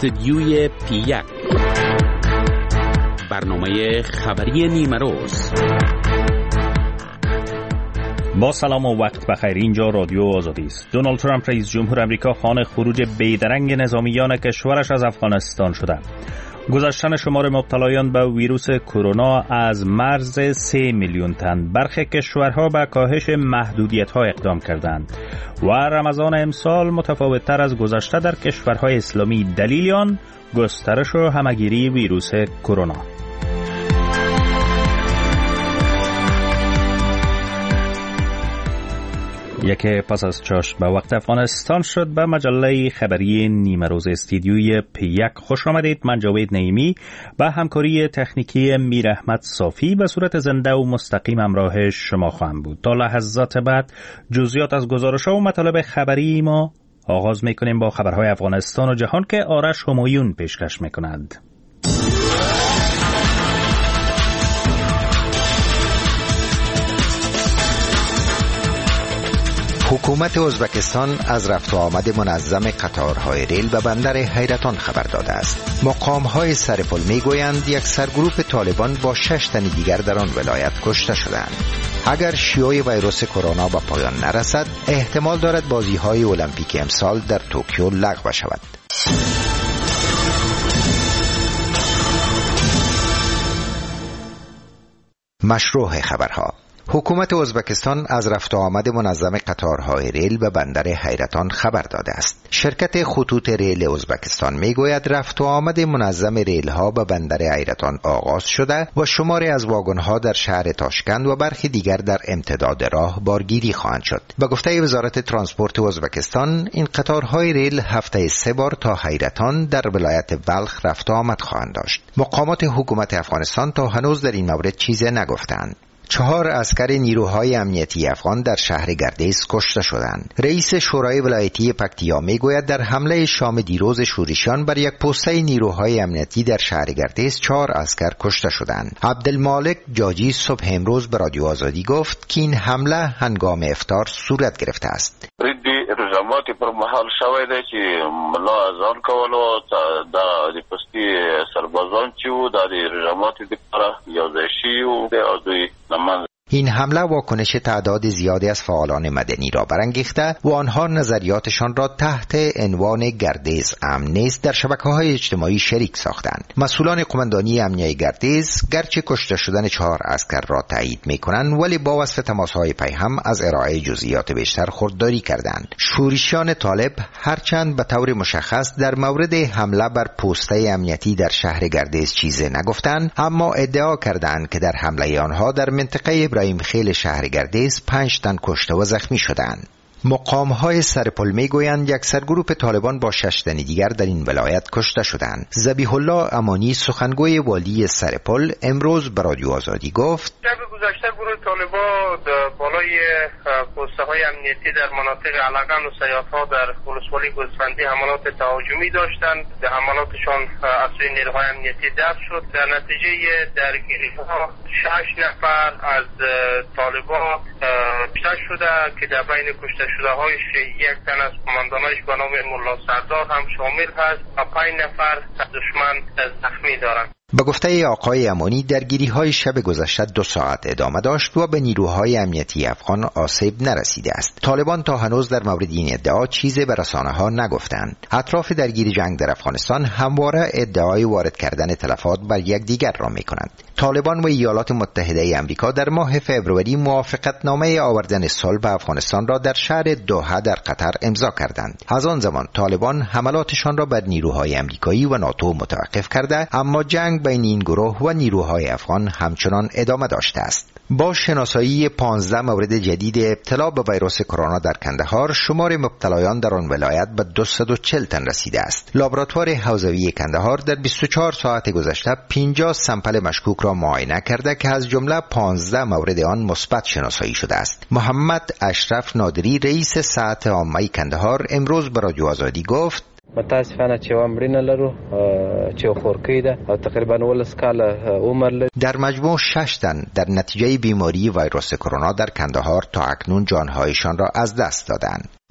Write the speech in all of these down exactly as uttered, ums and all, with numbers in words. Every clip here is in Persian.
استدیوی پی یک، برنامه خبری نیمروز. با سلام و وقت بخیر. اینجا رادیو آزادی است. دونالد ترامپ رئیس جمهور آمریکا خواهان خروج بیدرنگ نظامیان کشورش از افغانستان شده. گذشتن شمار مبتلایان به ویروس کرونا از مرز سه میلیون تن. برخی کشورها به کاهش محدودیت‌ها اقدام کردند و رمضان امسال متفاوت‌تر از گذشته در کشورهای اسلامی. دلیل آن گسترش و همه‌گیری ویروس کرونا. یک پس از چاشت به وقت افغانستان شد. به مجله خبری نیمروز استودیوی پی یک خوش آمدید. من جاوید نعیمی به همکاری تکنیکی میر احمد صافی به صورت زنده و مستقیم همراه شما خواهم بود. تا لحظات بعد جزئیات از گزارش‌ها و مطالب خبری ما آغاز می‌کنیم با خبرهای افغانستان و جهان که آرش همایون پیشکش می‌کند. حکومت ازبکستان از رفت و آمد منظم قطارهای ریل به بندر حیرتان خبر داده است. مقام‌های سرپل می‌گویند یک سرگروپ طالبان با شش تن دیگر در آن ولایت کشته شدند. اگر شیوع ویروس کرونا به پایان نرسد، احتمال دارد بازی‌های المپیک امسال در توکیو لغو شود. مشروع خبرها. حکومت ازبکستان از رفت و آمد منظم قطارهای ریل به بندر حیرتان خبر داده است. شرکت خطوط ریل ازبکستان میگوید رفت و آمد منظم ریل ها به بندر حیرتان آغاز شده و شماری از واگن ها در شهر تاشکند و برخی دیگر در امتداد راه بارگیری خواهند شد. به گفته وزارت ترانسپورت ازبکستان، این قطارهای ریل هفته سه بار تا حیرتان در ولایت بلخ رفت و آمد خواهند داشت. مقامات حکومت افغانستان تا هنوز در این مورد چیزی نگفتند. چهار عسکر نیروهای امنیتی افغان در شهر گردیز کشته شدند. رئیس شورای ولایتی پکتیا میگوید در حمله شام دیروز شورشیان بر یک پسته نیروهای امنیتی در شهر گردیز چهار عسکر کشته شدند. عبدالمالک جاجی صبح امروز به رادیو آزادی گفت که این حمله هنگام افطار صورت گرفته است. رجاماتی پر محل شوی دی چې ملا اذان کولو دا د پستی سربازان چې وو دا د رجاماتی لپاره یو ځای شوي وو او دوی نماز. این حمله واکنش تعداد زیادی از فعالان مدنی را برانگیخته و آنها نظریاتشان را تحت عنوان گردیز امن نیست در شبکه‌های اجتماعی شریک ساختند. مسئولان قماندانی امنیه گردیز گرچه کشته شدن چهار عسکر را تایید می‌کنند ولی با وصف تماس‌های پیهم از ارائه جزئیات بیشتر خودداری کردند. شورشیان طالب هرچند به طور مشخص در مورد حمله بر پسته امنیتی در شهر گردیز چیزی نگفتند، اما ادعا کردند که در حمله آنها در منطقه ابراهیم خیل شهر گردیز پنج تن کشته و زخمی شدند. مقام‌های سرپل میگویند یک سرگروپ طالبان با شش تن دیگر در این ولایت کشته شدند. ذبیح الله امانی سخنگوی والی سرپل امروز به رادیو آزادی گفت: شب گذشته گروه طالبان بالای پست‌های امنیتی در مناطق علقن و سیاط‌ها در ولسوالی گوسفندی حملات تهاجمی داشتند. حملاتشان از سوی نیروهای امنیتی دفع شد. در نتیجه درگیری‌ها شش نفر از طالبان کشته شده که در بین کشته شده هایش یک تن از قماندانایش به نام ملا سردار هم شامل هست و پنج نفر دشمن زخمی دارند. به گفته آقای امانی درگیری های شب گذشته دو ساعت ادامه داشت و به نیروهای امنیتی افغان آسیب نرسیده است. طالبان تا هنوز در مورد این ادعا چیزی به رسانه ها نگفتند. اطراف درگیری جنگ در افغانستان همواره ادعای وارد کردن تلفات بر یکدیگر را می‌کنند. طالبان و ایالات متحده آمریکا در ماه فوریه موافقتنامه آوردن صلح به افغانستان را در شهر دوحه در قطر امضا کردند. از آن زمان طالبان حملاتشان را بر نیروهای آمریکایی و ناتو متوقف کرده، اما جنگ بین این گروه و نیروهای افغان همچنان ادامه داشته است. با شناسایی پانزده مورد جدید ابتلا به ویروس کرونا در کندهار، شمار مبتلایان در آن ولایت به دویست و چهل تن رسیده است. لابراتوار حوزوی کندهار در بیست و چهار ساعت گذشته پنجاه سمپل مشکوک را معاینه کرده که از جمله پانزده مورد آن مثبت شناسایی شده است. محمد اشرف نادری رئیس صحت عامه کندهار امروز به رادیو آزادی گفت: متاسفانه چې عمرینه لرو چې خورکی ده او تقریبا ولس کال عمر لري. در مجموع شش تن در نتیجه بیماری ویروس کرونا در کندهار تا اکنون جانهایشان را از دست دادند.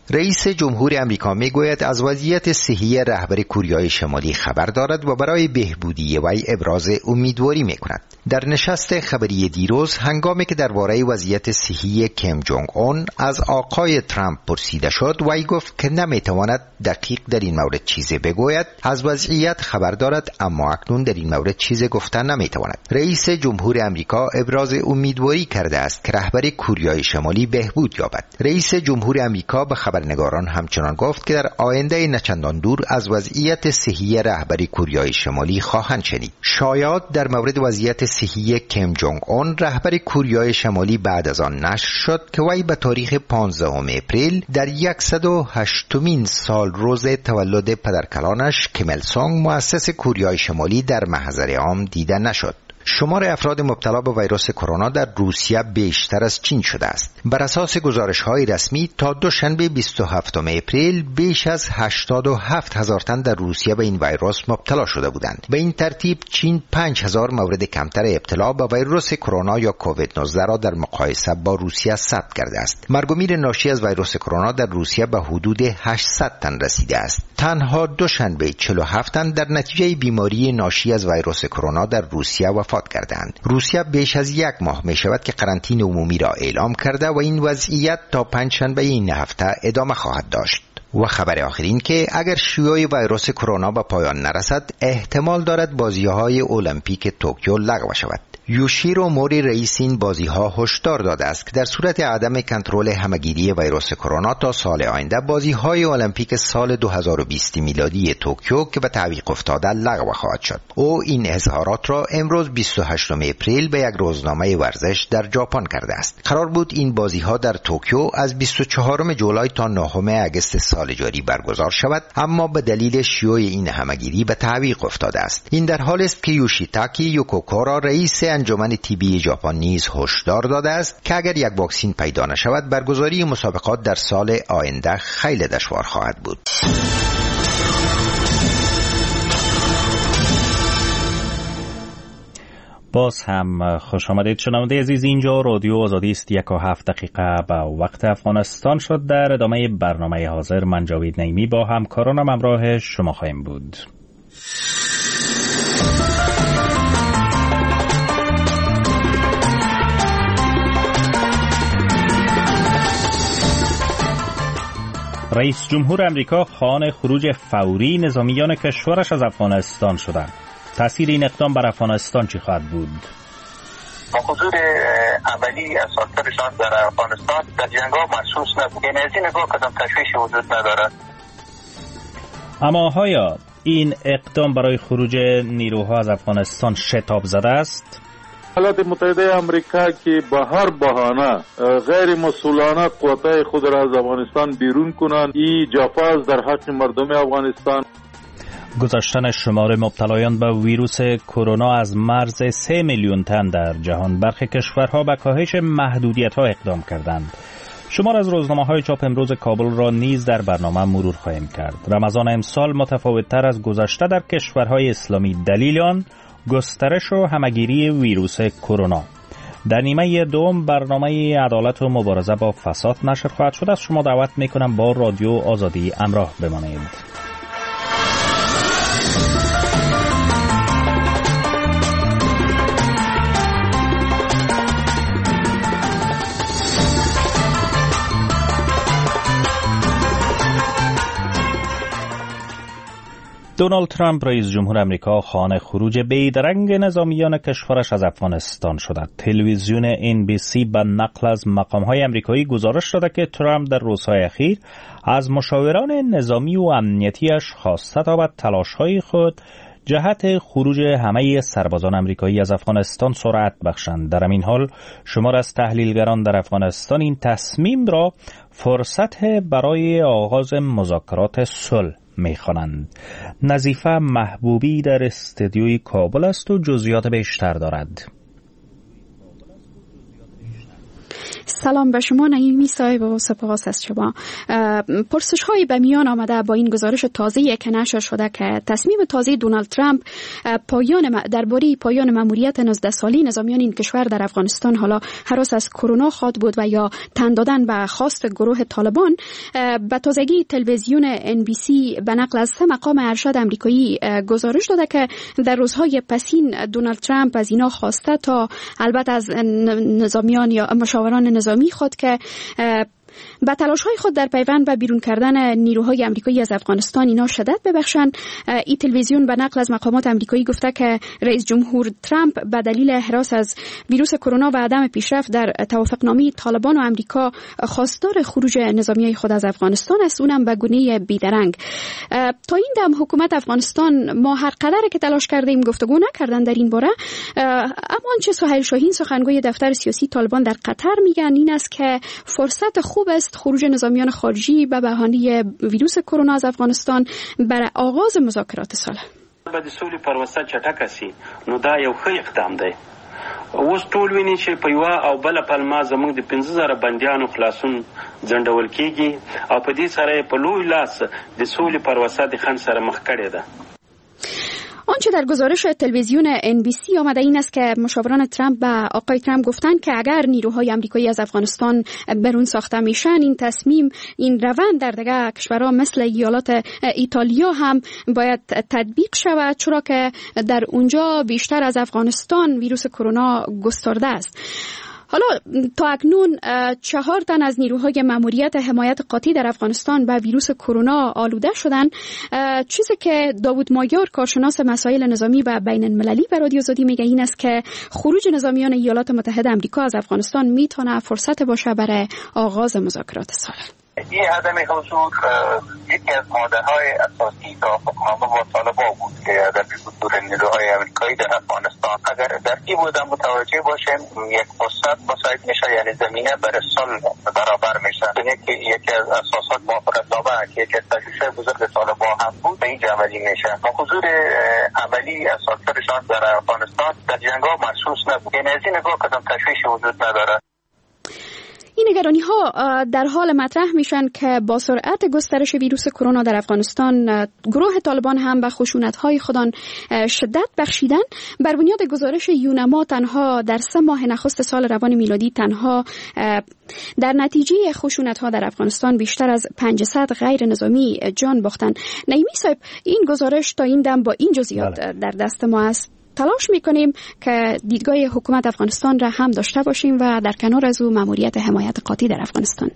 رئیس جمهور امریکا میگوید از وضعیت صحی رهبر کره شمالی خبر دارد و برای بهبودی وی ابراز امیدواری میکند. در نشست خبری دیروز هنگامی که درباره وضعیت صحی کیم جونگ اون از آقای ترامپ پرسیده شد، وی گفت که نمیتواند دقیق در این مورد چیزی بگوید. از وضعیت خبر دارد اما اکنون در این مورد چیزی گفتن نمیتواند. رئیس جمهور امریکا ابراز امیدواری کرده است که رهبر کره شمالی بهبود یابد. رئیس جمهور امریکا به خبرنگاران همچنان گفت که در آینده نچندان دور از وضعیت صحی رهبر کره شمالی خواهند شنید. شایعات در مورد وضعیت صحی کیم جونگ اون رهبر کره شمالی بعد از آن نشر شد که وی به تاریخ پانزدهم اپریل در صد و هشتمین سال روز تولد پدرکلانش کیم ایل سونگ مؤسس کره شمالی در محضر عام دیده نشد. شمار افراد مبتلا به ویروس کرونا در روسیه بیشتر از چین شده است. بر اساس گزارش‌های رسمی تا دوشنبه بیست و هفتم اپریل بیش از هشتاد و هفت هزار تن در روسیه به این ویروس مبتلا شده بودند. به این ترتیب چین پنج هزار مورد کمتر ابتلا به ویروس کرونا یا کووید نوزده را در مقایسه با روسیه ثبت کرده است. مرگ و میر ناشی از ویروس کرونا در روسیه به حدود هشتصد تن رسیده است. تنها دوشنبه چهل و هفت تن در نتیجه بیماری ناشی از ویروس کرونا در روسیه وفات کردند. روسیه بیش از یک ماه می شود که قرنطینه عمومی را اعلام کرده و این وضعیت تا پنجشنبه این هفته ادامه خواهد داشت. و خبر آخر این که اگر شیوع ویروس کرونا به پایان نرسد، احتمال دارد بازی‌های المپیک توکیو لغو شود. یوشیرو موری رئیس این بازی‌ها هشدار داده است که در صورت عدم کنترل همه‌گیری ویروس کرونا تا سال آینده بازی‌های المپیک سال دو هزار و بیست میلادی توکیو که به تعویق افتاده لغو خواهد شد. او این اظهارات را امروز بیست و هشتم اپریل به یک روزنامه ورزش در ژاپن کرده است. قرار بود این بازی‌ها در توکیو از بیست و چهارم جولای تا نهم آگوست سال جاری برگزار شود، اما به دلیل شیوع این همه‌گیری به تعویق افتاده است. این در حالی است که یوشیتاکی یوکوکورا رئیس انجمن تیبی ژاپن نیز هشدار داده است که اگر یک واکسن پیدا نشود، برگزاری مسابقات در سال آینده خیلی دشوار خواهد بود. باز هم خوش آمدید شنونده عزیز، اینجا رادیو آزادی است. یک و هفت دقیقه به وقت افغانستان شد. در ادامه برنامه حاضر من جاوید نعیمی با همکارانم همراه شما خواهیم بود. رئیس جمهور امریکا خواهان خروج فوری نظامیان کشورش از افغانستان شدند. تأثیر این اقدام بر افغانستان چی خواهد بود؟ حضور عملی اساطیرشان در افغانستان در جنگ‌ها محسوس نبود. یعنی از این نگاه کدام تشویشی وجود ندارد. اما آیا این اقدام برای خروج نیروها از افغانستان شتاب زده است؟ ایالات متحده آمریکا که با هر بهانه غیر مسئولانه قوتای خود را از افغانستان بیرون کنند، این جفاست در حق مردم افغانستان. گذاشتن شمار مبتلایان به ویروس کرونا از مرز سه میلیون تن در جهان، برخی کشورها به کاهش محدودیت‌ها اقدام کردند. شمار از روزنامه‌های چاپ امروز کابل را نیز در برنامه مرور خواهیم کرد. رمضان امسال متفاوت‌تر از گذشته در کشورهای اسلامی، دلیل آن گسترش و همه‌گیری ویروس کرونا. در نیمه دوم برنامه عدالت و مبارزه با فساد نشر خواهد شد. از شما دعوت می‌کنم با رادیو آزادی همراه بمانید. دونالد ترامپ رئیس جمهور امریکا خواهان خروج بیدرنگ نظامیان کشورش از افغانستان شده. تلویزیون ان بی سی به نقل از مقام‌های امریکایی گزارش داده که ترامپ در روزهای اخیر از مشاوران نظامی و امنیتیش خواسته تا به تلاش‌های خود جهت خروج همه سربازان امریکایی از افغانستان سرعت بخشند. در همین حال شمار از تحلیلگران در افغانستان این تصمیم را فرصت برای آغاز مذاکرات صلح می‌خوانند. نظیفه محبوبی در استودیوی کابل است و جزئیات بیشتر دارد. سلام به شما نعیمی صاحب و سپاس از شما. پرسش های به میان آمده با این گزارش تازه‌ای که نشر شده که تصمیم تازه دونالد ترامپ پایان درباره پایان مأموریت نوزده ساله نظامیان این کشور در افغانستان، حالا هراس از کرونا خواد بود و یا تن دادن به خواست گروه طالبان، به تازگی تلویزیون ان بی سی به نقل از سه مقام ارشد امریکایی گزارش داده که در روزهای پسین دونالد ترامپ از اینا خواسته تا البته از نظامیان یا مشاوران نظامی خود که با تلاش‌های خود در پیوند به بیرون کردن نیروهای آمریکایی از افغانستان اینا شدت ببخشند. این تلویزیون به نقل از مقامات آمریکایی گفته که رئیس جمهور ترامپ به دلیل هراس از ویروس کرونا و عدم پیشرفت در توافقنامه طالبان و آمریکا خواستار خروج نظامیای خود از افغانستان است، اونم به گونه بیدرنگ. تا این دم حکومت افغانستان ما هر قدر که تلاش کردیم گفتگو نکردن در این باره، اما آنچه سهیل شاهین سخنگوی دفتر سیاسی طالبان در قطر میگن این است که فرصت خوب است خروج نظامیان خارجی به بهانه ویروس کرونا از افغانستان برای آغاز مذاکرات صلح. به د سولې پروسه چټکه سي نو دا یو ښه اقدام دی. اوس ټول ویني چې په یوه او بله پلمه زموږ د پنځه زره بندیانو خلاصون ځنډول کېږي او په دې سره یې په لوی لاس د سولې پروسه د خنډ سره مخ کړې ده. آنچه در گزارش تلویزیون ان بی سی آمده این است که مشاوران ترامپ به آقای ترامپ گفتند که اگر نیروهای آمریکایی از افغانستان برون ساخته میشن، این تصمیم، این روند در دیگر کشورها مثل ایالات ایتالیا هم باید تطبیق شود، چرا که در اونجا بیشتر از افغانستان ویروس کرونا گسترده است. حالا تا اکنون چهار تن از نیروهای مأموریت حمایت قاطع در افغانستان به ویروس کرونا آلوده شدند. چیزی که داوود مایار کارشناس مسائل نظامی و بین المللی به رادیو آزادی میگه این است که خروج نظامیان ایالات متحده آمریکا از افغانستان میتونه فرصت باشه برای آغاز مذاکرات صلح. این عدم حضور یکی از ماده‌های اساسی توافقنامه با طالبان بود که عدم حضور نیروهای آمریکایی در افغانستان، اگر در این بودن متوجه باشیم یک فرصت مساعد میشه، یعنی زمینه برای صلح برابر میشه. که یکی از اساسات موافقتنامه که یکی از تشویش‌های بزرگ طالبان هم بود به این عملی میشه. حضور عملی اساس‌ترشان در افغانستان در جنگ‌ها محسوس نبود. یعنی از این نگاه کدام تشویشی وجود نداره. این نگرانی ها در حال مطرح میشن که با سرعت گسترش ویروس کرونا در افغانستان گروه طالبان هم به خشونت های خودان شدت بخشیدن. بر بنیاد گزارش یونما تنها در سه ماه نخست سال روان میلادی تنها در نتیجه خشونت ها در افغانستان بیشتر از پانصد غیر نظامی جان باختن. نعیمی صاحب، این گزارش تا این دم با این جزئیات در دست ما است. تلاش میکنیم که دیدگاه حکومت افغانستان را هم داشته باشیم و در کنار از او مأموریت حمایت قاطع در افغانستان.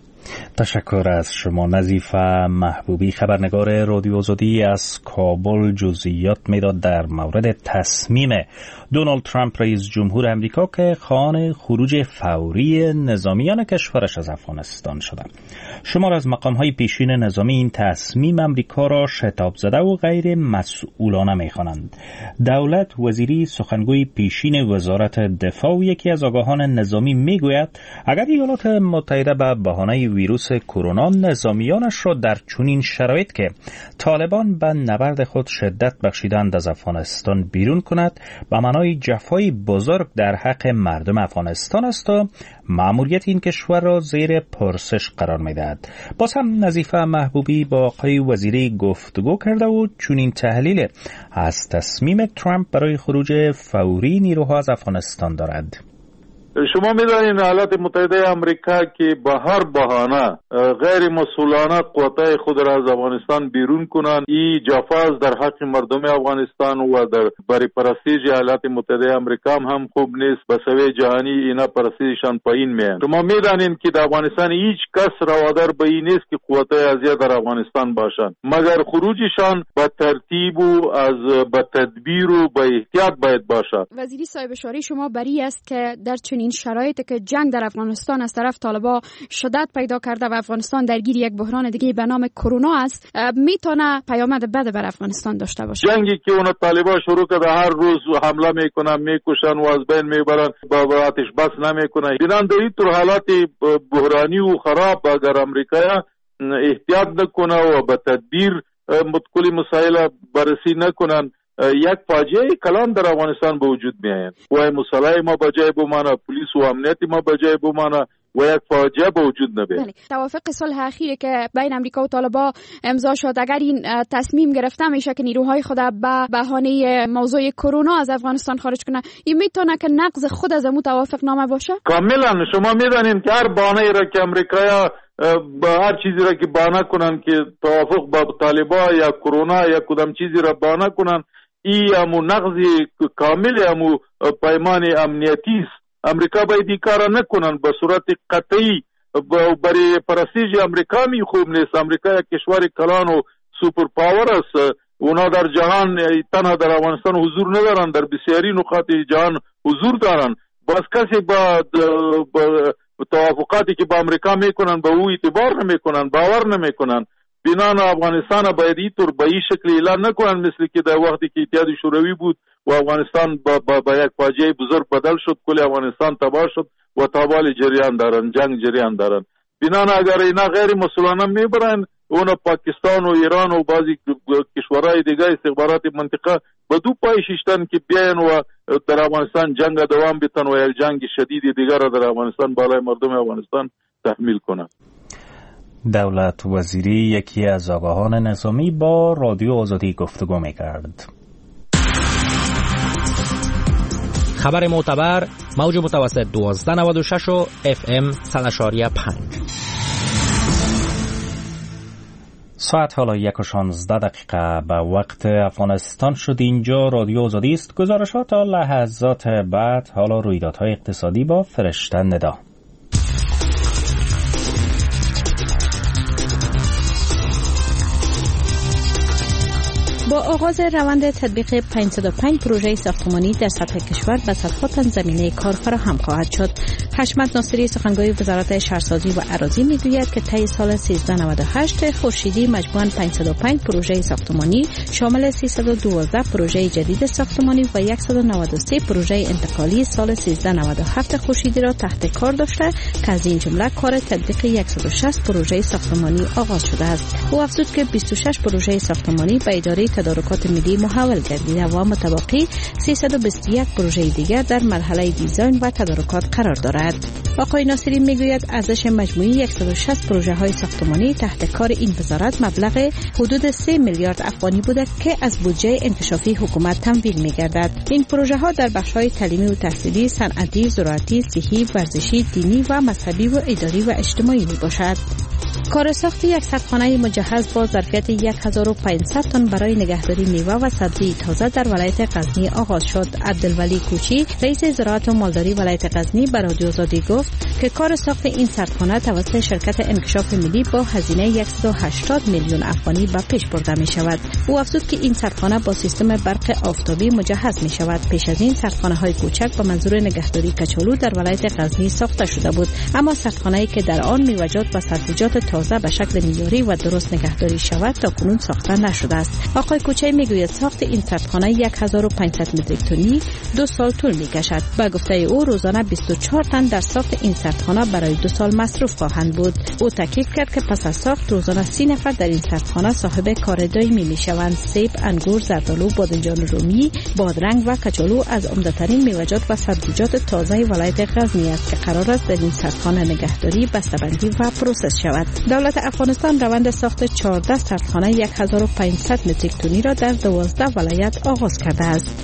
تشکر از شما. نظیفه محبوبی، خبرنگار رادیو آزادی از کابل، جزئیات میداد در مورد تصمیم دونالد ترامپ رئیس جمهور امریکا که خواهان خروج فوری نظامیان کشورش از افغانستان شدند. شمار از مقام‌های پیشین نظامی این تصمیم امریکا را شتاب زده و غیر مسئولانه می‌خوانند. دولت وزیری سخنگوی پیشین وزارت دفاع و یکی از آگاهان نظامی میگوید اگر ایالات متحده به بهانه ویروس کرونا نظامیانش را در چنین شرایط که طالبان به نبرد خود شدت بخشیدند از افغانستان بیرون کند، به معنای جفای بزرگ در حق مردم افغانستان است و مأموریت این کشور را زیر پرسش قرار می‌دهد. باز هم نظیفه محبوبی با آقای وزیری گفتگو کرده و چنین تحلیل از تصمیم ترامپ برای خروج فوری نیروها از افغانستان دارد. شما می‌دانید ایالات متحده آمریکا که به هر بهانه غیر مسئولانه قوتای خود را از افغانستان بیرون کنند، این جفاز در حق مردم افغانستان و در برای پرستیژ ایالات متحده آمریکا هم خوب نیست. به سوی جهانی اینا پرستیژشان پایین میاد. شما می‌دانید که در افغانستان هیچ کس روادار به این نیست که قوتای ازیا در افغانستان باشند، مگر خروجشان با ترتیب و از با تدبیر و با احتیاط باید باشد. وزیری صاحب اشاره شما بری است که در چنین شرایطی که جنگ در افغانستان از طرف طالبان شدت پیدا کرده و افغانستان درگیر یک بحران دیگه به نام کرونا است، میتونه پیامد بد بر افغانستان داشته باشه. جنگی که اون طالبان شروع کرده، هر روز حمله میکنن، میکشن و از بین میبرن، با آتش بس نمیکنن. دیدن در این طور حالات بحرانی و خراب اگر امریکا احتیاط نکنه و به تدبیر کلی مسائل بررسی نکنن، یک فاجعه کلان در افغانستان به وجود می آید. قوای مسلح ما بجای بمانه، پلیس و امنیت ما بجای بمانه، و یک فاجعه به وجود نبیاد. بله. توافق صلح اخیری که بین امریکا و طالبان امضا شد، اگر این تصمیم گرفته میشه که نیروهای خود به بهانه موضوع کرونا از افغانستان خارج کنه، این میتونه که نقض خود از امو توافق نامه باشه؟ کاملا. شما میدانید که هر بهانه‌ای را که امریکایا با هر چیزی را که بهانه کنن که توافق با طالبان یا کرونا یا کدام چیزی را بهانه کنن، این امو نقض کامل امو پیمان امنیتی است. امریکا باید این کار نکنن به صورت قطعی. برای پرستیژ امریکا می خوب نیست. امریکا یک کشور کلان و سوپر پاور است. اونا در جهان تنها در افغانستان حضور ندارن، در بسیاری نقاط جهان حضور دارن. باز کسی با توافقاتی که با امریکا میکنن به او اعتبار نمیکنن، باور نمیکنن. بنان افغانستان باید اینطور به این شکل اعلان نکنن مثل که در وقتی که اتحاد شوروی بود و افغانستان با, با, با یک فاجعه بزرگ بدل شد، کل افغانستان تباه شد و تابال جریان دارن، جنگ جریان دارن. بنان اگر اینا غیر مسئولانه میبرن، اونا پاکستان و ایران و بعضی کشورهای دیگه استخبارات منطقه به دو پای شیشتن که بیاین و در افغانستان جنگ دوام بیتن و یک جنگ شدید دیگر را در افغانستان بالای مردم افغانستان تحمیل کنن. دولت وزیری یکی از آگاهان نظامی با رادیو آزادی گفتگو میکرد. خبر معتبر، موج متوسط دوازده نود و شش و اف ام صد و پنج. ساعت حالا یک و شانزده دقیقه به وقت افغانستان شد. اینجا رادیو آزادی است. گزارشات تا لحظات بعد. حالا رویدادهای اقتصادی با فرشته ندا. با آغاز روند تطبیق پانصد و پنج پروژه ساختمانی در سطح کشور به صدها تن زمینه کار فراهم خواهد شد. حشمت ناصری سخنگوی وزارت شهرسازی و اراضی میگوید که طی سال سیزده نود و هشت خورشیدی مجموعاً پانصد و پنج پروژه ساختمانی شامل سیصد و دوازده پروژه جدید ساختمانی و صد و نود و سه پروژه انتقالی سال سیزده نود و هفت خورشیدی را تحت کار داشته که از این جمله کار تطبیق صد و شصت پروژه ساختمانی آغاز شده است. او افزود که بیست و شش پروژه ساختمانی به اداره تدارکات ملی محول گردیده و متبقی سیصد و بیست و یک پروژه دیگر در مرحله دیزاین و تدارکات قرار دارد. آقای ناصری میگوید ارزش مجموعی صد و شصت پروژه های ساختمانی تحت کار این وزارت مبلغ حدود سه میلیارد افغانی بوده که از بودجه انکشافی حکومت تمویل میگردد. این پروژه ها در بخش های تعلیمی و تحصیلی، صنعتی، زراعتی، صحی، ورزشی، دینی و مذهبی و اداری و اجتماعی می باشد. کار ساخت یک صدخانه مجهز با ظرفیت هزار و پانصد تن برای نگهداری میوه و سبزی تازه در ولایت غزنی آغاز شد. عبدالولی کوچی، رئیس زراعت و مالداری ولایت غزنی، به رادیو آزادی گفت که کار ساخت این صدخانه توسط شرکت انکشاف ملی با هزینه صد و هشتاد میلیون افغانی به پیش برده می شود. او افزود که این صدخانه با سیستم برق آفتابی مجهز می شود. پیش از این صدخانه های کوچک به منظور نگهداری کچالو در ولایت غزنی ساخته شده بود، اما صدخانه‌ای که در آن میوه‌جات و سبزیجات تازه به شکل معیاری و درست نگهداری شود تا کنون ساخته نشده است. آقای کوچی میگوید ساخت این صدخانه هزار و پانصد متریک تنی دو سال طول میکشد. با گفته او روزانه بیست و چهار تن در ساخت این صدخانه برای دو سال مصرف خواهند بود. او تاکید کرد که پس از ساخت روزانه سی نفر در این صدخانه صاحب کار دائمی میشوند. سیب، انگور، زردآلو، بادمجان رومی، بادرنگ و کچالو از عمده‌ترین میوه‌جات و سبزیجات تازه ولایت غزنی است که قرار است در این صدخانه نگهداری، بسته‌بندی و پروسس شود. دولت افغانستان روند ساخت چهارده صدخانه هزار و پانصد متریک تنی را در دوازده ولایت آغاز کرده است.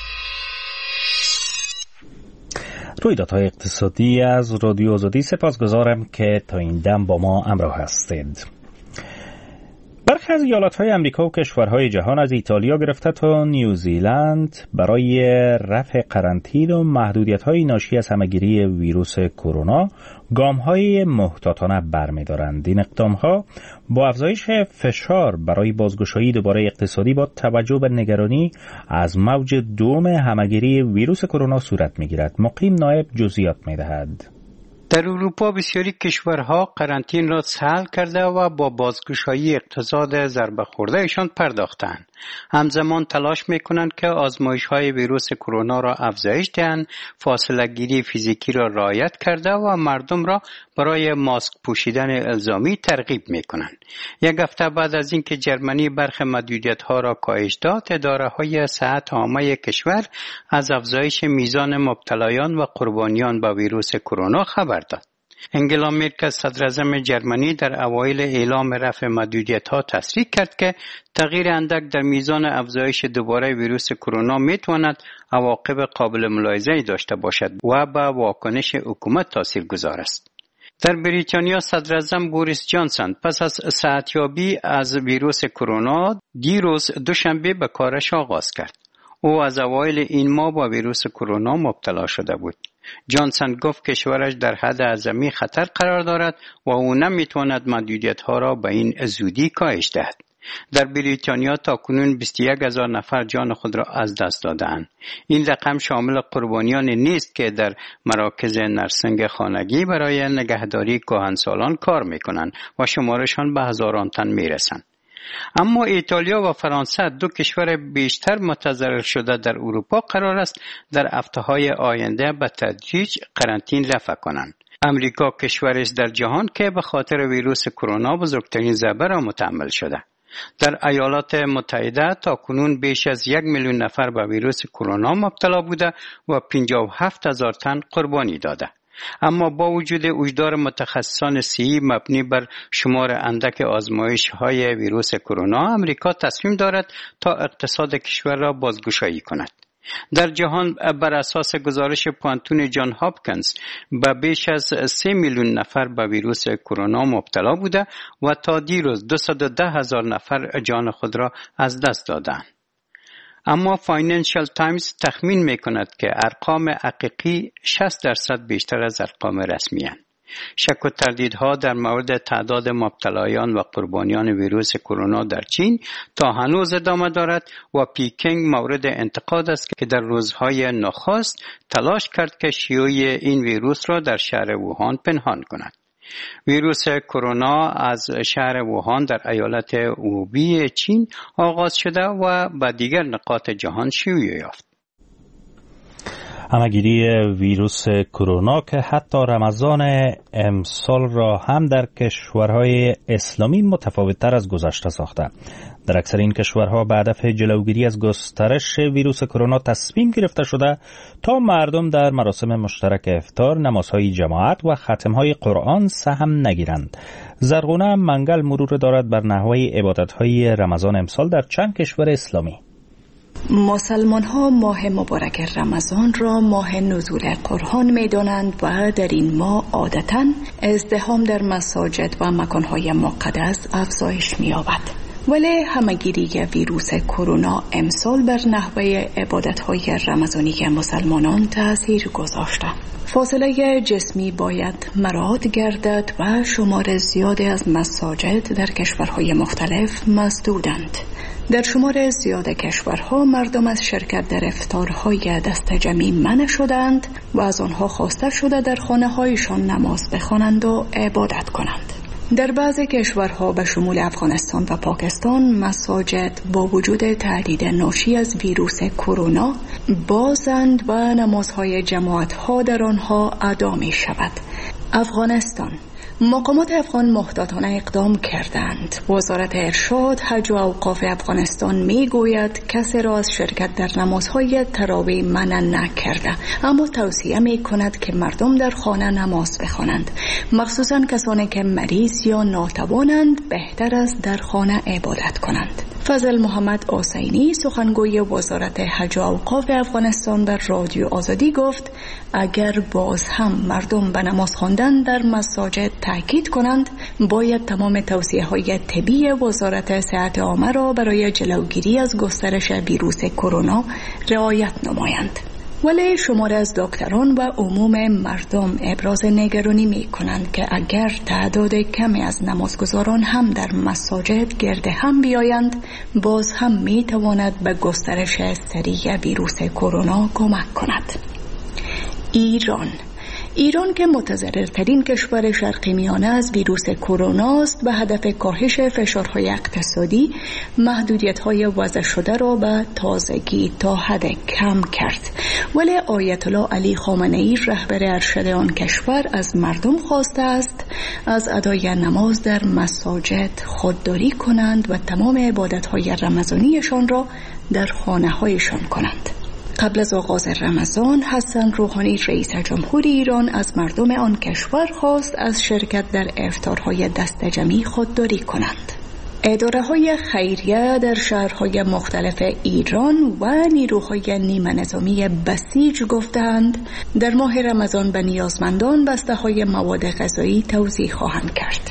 رویدادهای اقتصادی از رادیو آزادی. سپاسگزارم که تا این دم با ما همراه هستید. برخی از ایالت‌های آمریکا و کشورهای جهان از ایتالیا گرفته تا نیوزیلند برای رفع قرنطینه و محدودیت‌های ناشی از همه‌گیری ویروس کرونا گام‌های محتاطانه برمی‌دارند. این اقدام‌ها با افزایش فشار برای بازگشایی دوباره اقتصادی با توجه به نگرانی از موج دوم همه‌گیری ویروس کرونا صورت می‌گیرد. مقیم نایب جزئیات می‌دهد. در اروپا بسیاری کشورها قرنطینه را سهل کرده و با بازگشایی اقتصاد ضربه خوردهشان پرداختند. همزمان تلاش میکنند که آزمایش‌های ویروس کرونا را افزایش دهند، فاصله گیری فیزیکی را رعایت کرده و مردم را برای ماسک پوشیدن الزامی ترغیب میکنند. یک هفته بعد از اینکه جرمنی برخی محدودیت‌ها را کاهش داد، اداره‌های صحت عامه کشور از افزایش میزان مبتلایان و قربانیان به ویروس کرونا خبر داد. انگلا مرکل صدراعظم جرمنی در اوایل اعلام رفع محدودیت‌ها تصریح کرد که تغییر اندک در میزان افزایش دوباره ویروس کرونا میتواند عواقب قابل ملاحظه‌ای داشته باشد و به واکنش حکومت تاثیرگذار است. در بریتانیا صدراعظم بوریس جانسون پس از صحتیابی از ویروس کرونا دیروز دوشنبه به کارش آغاز کرد. او از اوایل این ماه با ویروس کرونا مبتلا شده بود. جانسون گفت کشورش در حد اعظمی خطر قرار دارد و او نمیتواند محدودیت‌ها را به این زودی کاهش دهد. در بریتانیا تاکنون بیست و یک هزار نفر جان خود را از دست دادند. این رقم شامل قربانیان نیست که در مراکز نرسنگ خانگی برای نگهداری کهنسالان کار میکنند و شمارشان به هزاران تن میرسند. اما ایتالیا و فرانسه، دو کشور بیشتر متضرر شده در اروپا، قرار است در هفته‌های آینده به تدریج قرنطینه رفع کنند. امریکا کشوری است در جهان که به خاطر ویروس کرونا بزرگترین ضربه را متحمل شده. در ایالات متحده تاکنون بیش از یک میلیون نفر به ویروس کرونا مبتلا بوده و پنجاه و هفت هزار تن قربانی داده. اما با وجود هشدار متخصصان صحی مبنی بر شمار اندک آزمایش‌های ویروس کرونا، امریکا تصمیم دارد تا اقتصاد کشور را بازگشایی کند. در جهان بر اساس گزارش پوانتون جان هاپکینز به بیش از سه میلیون نفر به ویروس کرونا مبتلا بوده و تا دیروز دویست و ده هزار نفر جان خود را از دست دادند. اما فاینانشل تایمز تخمین میکند که ارقام حقیقی شصت درصد بیشتر از ارقام رسمی اند. شک و تردیدها در مورد تعداد مبتلایان و قربانیان ویروس کرونا در چین تا هنوز ادامه دارد و پیکینگ مورد انتقاد است که در روزهای نخست تلاش کرد که شیوع این ویروس را در شهر ووهان پنهان کند. ویروس کرونا از شهر ووهان در ایالت هوبی چین آغاز شده و به دیگر نقاط جهان شیوع یافت. همه‌گیری ویروس کرونا که حتی رمضان امسال را هم در کشورهای اسلامی متفاوت‌تر از گذشته ساخته. در اکثر این کشورها به هدف جلوگیری از گسترش ویروس کرونا تصمیم گرفته شده تا مردم در مراسم مشترک افطار، نمازهای جماعت و ختمهای قرآن سهم نگیرند. زرغونه منگل مرور دارد بر نحوه عبادت‌های رمضان امسال در چند کشور اسلامی. مسلمان ها ماه مبارک رمضان را ماه نزول قرآن می دانند و در این ماه عادتاً ازدحام در مساجد و مکانهای مقدس افزایش می یابد. ولی همه‌گیری ویروس کرونا امسال بر نحوه عبادت‌های رمضانی مسلمانان تأثیر گذاشته. فاصله جسمی باید مراعات گردد و شمار زیادی از مساجد در کشورهای مختلف مسدودند. در شمار زیاد کشورها مردم از شرکت در افطارهای دست جمعی منع شدند و از آنها خواسته شده در خانه‌هایشان نماز بخوانند و عبادت کنند. در بعضی کشورها به شمول افغانستان و پاکستان مساجد با وجود تهدید ناشی از ویروس کرونا بازند و نمازهای جماعت‌ها در آنها ادا می شود. افغانستان مقامات افغان محتاطانه اقدام کردند. وزارت ارشاد، حج و اوقاف افغانستان می گوید کسی را از شرکت در نمازهای تراویح منع نکرده، اما توصیه می کند که مردم در خانه نماز بخوانند. مخصوصاً کسانی که مریض یا ناتوانند بهتر است در خانه عبادت کنند. فضل محمد حسینی سخنگوی وزارت حج و اوقاف افغانستان در رادیو آزادی گفت اگر باز هم مردم به نماز خواندن در مساجد تاکید کنند باید تمام توصیه‌های طبی وزارت صحت عامه را برای جلوگیری از گسترش ویروس کرونا رعایت نمایند. ولی شمار از دکتران و عموم مردم ابراز نگرانی می کنند که اگر تعداد کمی از نمازگزاران هم در مساجد گرد هم بیایند باز هم می تواند به گسترش سریع ویروس کرونا کمک کند. ایران ایران که متضررترین کشور شرقی میانه از ویروس کرونا است به هدف کاهش فشارهای اقتصادی محدودیت‌های وضع شده را به تازگی تا حد کم کرد. ولی آیت الله علی خامنه‌ای رهبر ارشد آن کشور از مردم خواسته است از ادای نماز در مساجد خودداری کنند و تمام عبادت‌های رمضانیشان را در خانه‌هایشان کنند. قبل از آغاز رمضان حسن روحانی رئیس جمهور ایران از مردم آن کشور خواست از شرکت در افطارهای دستجمعی خودداری کنند. اداره‌های خیریه در شهرهای مختلف ایران و نیروهای نیمه نظامی بسیج گفتند در ماه رمضان به نیازمندان بسته‌های مواد غذایی توزیع خواهند کرد.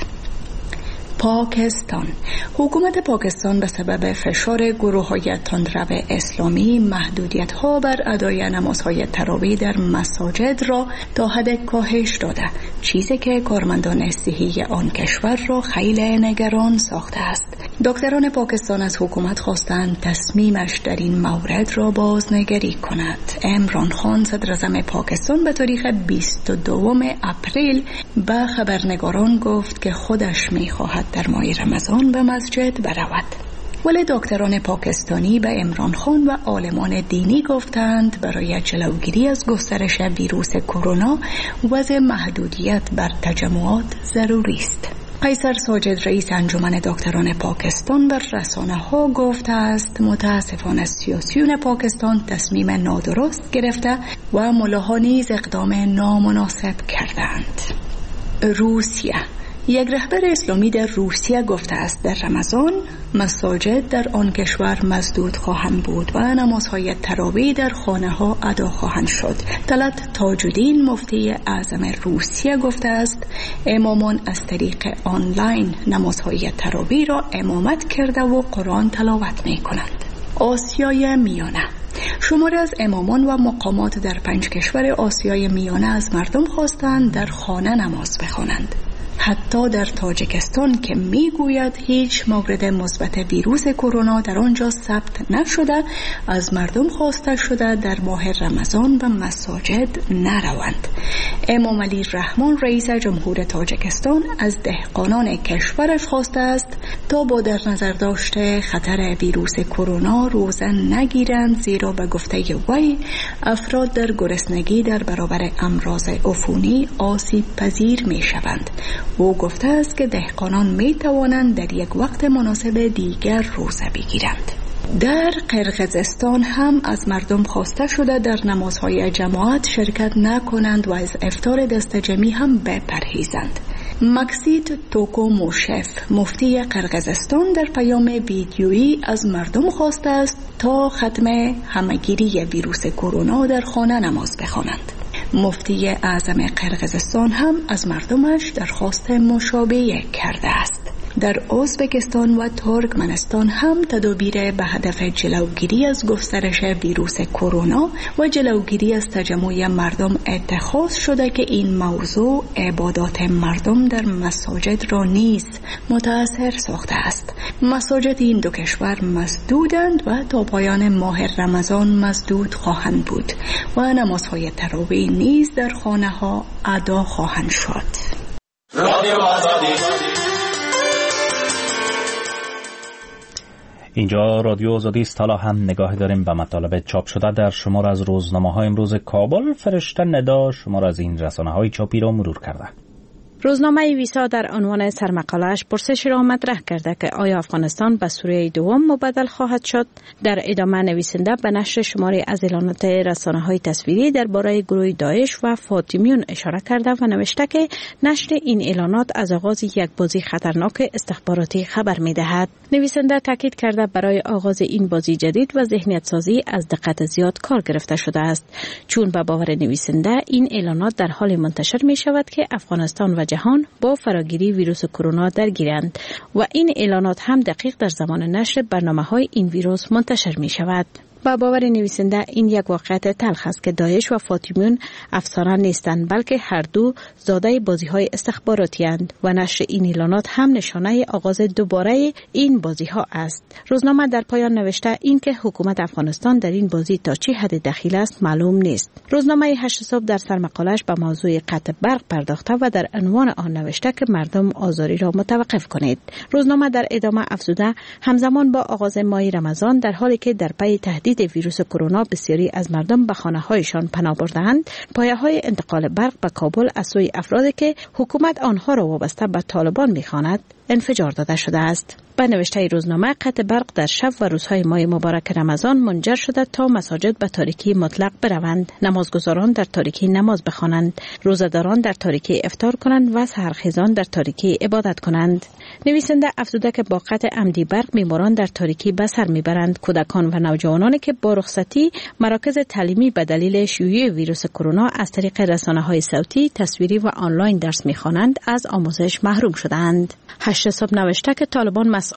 پاکستان. حکومت پاکستان به سبب فشار گروه‌های تندرو اسلامی محدودیت‌ها بر ادای نمازهای تراویح در مساجد را تا حد کاهش داده، چیزی که کارمندان صحی آن کشور را خیلی نگران ساخته است. دکتران پاکستان از حکومت خواستند تصمیمش در این مورد را بازنگری کند. عمران خان صدر اعظم پاکستان به تاریخ بیست و دوم اپریل به خبرنگاران گفت که خودش می‌خواهد در ماه رمضان به مسجد برود. ولی دکتران پاکستانی به عمران خان و عالمان دینی گفتند برای جلوگیری از گسترش ویروس کرونا وضع محدودیت بر تجمعات ضروری است. قیصر ساجد رئیس انجمن دکتران پاکستان بر رسانه‌ها گفته است متاسفانه سیاسیون پاکستان تصمیم نادرست گرفته و ملاها نیز اقدام نامناسب کردند. روسیه. یک رهبر اسلامی در روسیه گفته است در رمضان مساجد در آن کشور مسدود خواهند بود و نمازهای تراویح در خانه‌ها ادا خواهند شد. طلعت تاج‌الدین مفتی اعظم روسیه گفته است امامان از طریق آنلاین نمازهای تراویح را امامت کرده و قرآن تلاوت می‌کنند. آسیای میانه. شماری از امامان و مقامات در پنج کشور آسیای میانه از مردم خواستند در خانه نماز بخوانند. حتی در تاجیکستان که میگوید هیچ مورد مثبت ویروس کرونا در آنجا ثبت نشده، از مردم خواسته شده در ماه رمضان به مساجد نروند. امام علی رحمان رئیس جمهور تاجیکستان از دهقانان کشورش خواسته است تا با در نظر داشته خطر ویروس کرونا روزه نگیرند، زیرا به گفته وی افراد در گرسنگی در برابر امراض عفونی آسیب پذیر می شوند. او گفته است که دهقانان می توانند در یک وقت مناسب دیگر روزه بگیرند. در قرقیزستان هم از مردم خواسته شده در نمازهای جماعت شرکت نکنند و از افطار دستجمعی هم بپرهیزند. مکسید توکوموشف مفتی قرقیزستان در پیام ویدیویی از مردم خواسته است تا ختم همگیری ویروس کرونا در خانه نماز بخوانند. مفتی اعظم قرقیزستان هم از مردمش درخواست مشابه کرده است. در ازبکستان و ترکمنستان هم تدابیر به هدف جلوگیری از گسترش ویروس کرونا و جلوگیری از تجمع مردم اتخاذ شده که این موضوع عبادات مردم در مساجد را نیز متاثر ساخته است. مساجد این دو کشور مسدودند و تا پایان ماه رمضان مسدود خواهند بود و نمازهای تراویح نیز در خانه ها ادا خواهند شد. رادیو آزادی. اینجا رادیو آزادی است. حالا هم نگاهی داریم به مطالب چاپ شده در شمار از روزنامه‌های امروز کابل. فرشته ندا شمار از این رسانه‌های چاپی را مرور کرده. روزنامه ویسا در عنوان سرمقاله‌اش پرسش را مطرح کرده که آیا افغانستان به سوریه دوم مبدل خواهد شد؟ در ادامه نویسنده به نشر شماری از اعلانات رسانه‌های تصویری درباره گروه داعش و فاطمیون اشاره کرده و نوشته که نشر این اعلانات از آغاز یک بازی خطرناک استخباراتی خبر می‌دهد. نویسنده تاکید کرده برای آغاز این بازی جدید و ذهنیت سازی از دقت زیاد کار گرفته شده است، چون به باور نویسنده این اعلانات در حال منتشر می‌شود که افغانستان و جهان با فراگیری ویروس کرونا درگیرند و این اعلانات هم دقیق در زمان نشر برنامه‌های این ویروس منتشر می‌شود. با باور نویسنده این یک واقعیت تلخ است که داعش و فاطمیون افسانه نیستند، بلکه هر دو زاده بازی‌های استخباراتی اند و نشر این اعلانات هم نشانه آغاز دوباره این بازی‌ها است. روزنامه در پایان نوشته این که حکومت افغانستان در این بازی تا چه حد دخیل است معلوم نیست. روزنامه هشت صبح در سرمقاله‌اش به موضوع قطع برق پرداخته و در عنوان آن نوشته که مردم آزاری را متوقف کنید. روزنامه در ادامه افزوده همزمان با آغاز ماه رمضان در حالی که در پی تهدید ویروس کرونا بسیاری از مردم به خانه‌هایشان پناه بردند، پایه‌های انتقال برق به کابل از سوی افرادی که حکومت آنها را وابسته به طالبان می‌خواند انفجار داده شده است. به نوشته روزنامه، قطع برق در شب و روزهای ماه مبارک رمضان منجر شده تا مساجد به تاریکی مطلق بروند، نمازگزاران در تاریکی نماز بخوانند، روزه‌داران در تاریکی افطار کنند و سحرخیزان در تاریکی عبادت کنند. نویسنده افزوده که با قطع عمدی برق بیماران در تاریکی به سر میبرند. کودکان و نوجوانانی که با رخصتی مراکز تعلیمی به دلیل شیوع ویروس کرونا از طریق رسانه‌های صوتی، تصویری و آنلاین درس میخوانند از آموزش محروم شدند. هشت صبح نوشته که طالبان مسئول